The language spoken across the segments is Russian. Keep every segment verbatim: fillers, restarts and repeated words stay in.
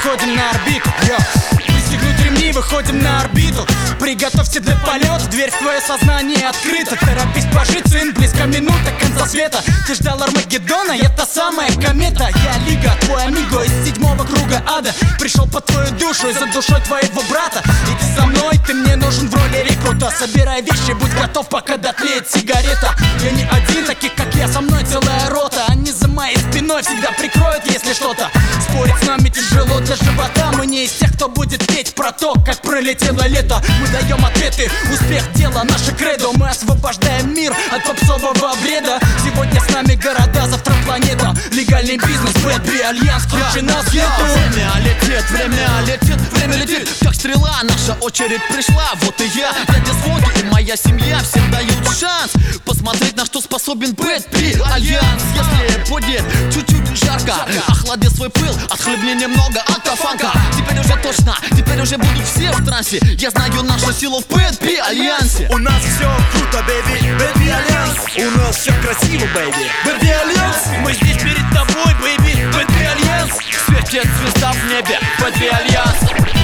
выходим на орбиту. Йо. Пристегнуть ремни, выходим на орбиту. Приготовься для полета, дверь в твое сознание открыта. Торопись пожить, сын, близко минута конца света. Ты ждал Армагеддона, я та самая комета. Я Лига, твой амиго из седьмого круга ада. Пришел по твою душу и за душой твоего брата. Иди со мной, ты мне нужен в роли рекрута. Собирай вещи, будь готов, пока дотлеет сигарета. Я не один, таких как я, со мной целая рота. Они за моей спиной всегда прикроют, если что-то. Спорить с нами тяжело для живота. Мы не из тех, кто будет петь про то, как пролетело лето. Мы даем ответы, успех дела, наше кредо. Мы освобождаем мир от попсового бреда. Сегодня с нами города, завтра планета. Легальный бизнес, Бэтби, Альянс, круче нас нету. Время летит, время летит, время летит, как стрела, наша очередь пришла. Вот и я, дядя Своги и моя семья всем дают шанс посмотреть, на что способен Бэтби, Альянс. Если будет чуть-чуть жарко, охлади свой пыл, отхлебни немного алкофанка. Теперь уже точно, теперь уже будут все в трансе. Я знаю нашу силу в Бэтби, Альянсе. У нас все круто, бэйби, Бэтби, Альянс. У нас все красиво, бэйби, Бэтби, Альянс. Мы здесь перед тобой, бэйби, Бэтби, Альянс. Светит звезда в небе, Бэтби, Альянс.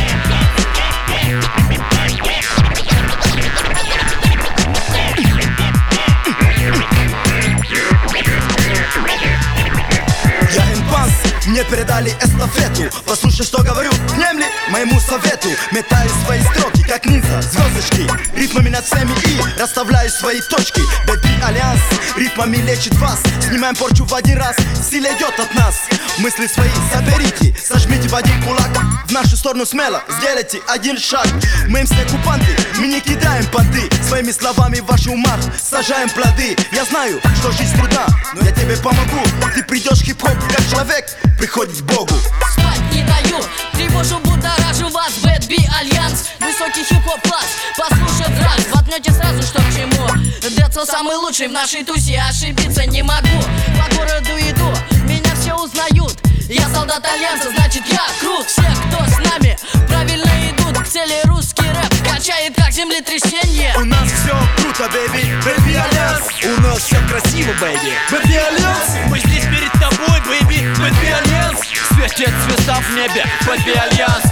Мне передали эстафету. Послушай, что говорю, внемли моему совету. Метаю свои строки, как ниндзя, звездочки. Ритмами над всеми и расставляю свои точки. Бэтби, Альянс, ритмами лечит вас. Снимаем порчу в один раз, сила идет от нас. Мысли свои соберите, сожмите в один кулак. В нашу сторону смело сделайте один шаг. Мы им все оккупанты, мы не кидаем понты. Своими словами в ваши умах сажаем плоды. Я знаю, что жизнь трудна, но я тебе помогу. Ты придешь в хип-хоп, как человек приходит к Богу. Спать не даю, тревожу, будоражу вас. Бэтби, Альянс, высокий хип-хоп класс. Послушать раз, воткнете сразу, что к чему. Децл самый лучший в нашей тусе, ошибиться не могу. По городу иду, меня все узнают. Я солдат Альянса, значит я крут. Все, кто с нами, правильно идут к цели. Русский рэп качает как землетрясение. У нас все круто, бэйби, Бэтби, Альянс. У нас все красиво, бэйби, Бэтби, Альянс. Мы здесь перед тобой, бэйби, Бэтби, Альянс. Светит звезда в небе, Бэтби, Альянс.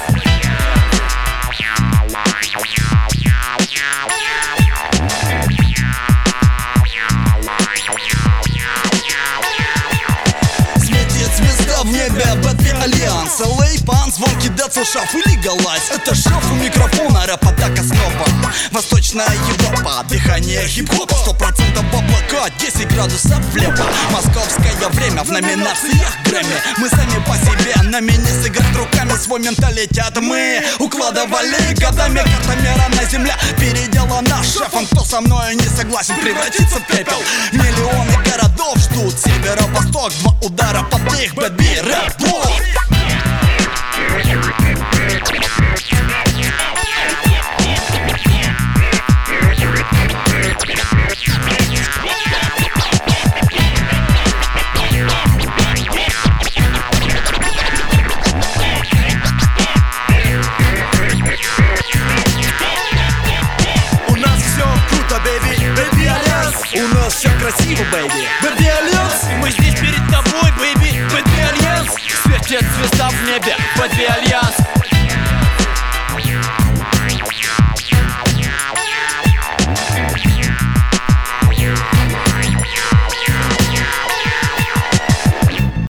Светит звезда в небе, Бэтби, Альянс. эл эй, пан, звонкий Децл, шаф и легалайз. Это шаф у микрофона, рэп атака снова. Восточная Европа, дыхание хип-хопа. Сто процентов облака, десять градусов влево. Московское время в номинациях Грэмми. Мы сами по себе, на мини сыграть руками. Свой менталитет мы укладывали годами. Карта мира на земле переделана шефом. Кто со мной не согласен превратиться в пепел. Миллионы городов ждут северо-восток. Два удара под их, Бэтби, рэп-блок. У нас все красиво, бэйби, Бэтби, Альянс. Мы здесь перед тобой, бэйби, Бэтби, Альянс. Светит звезда в небе, Бэтби, Альянс.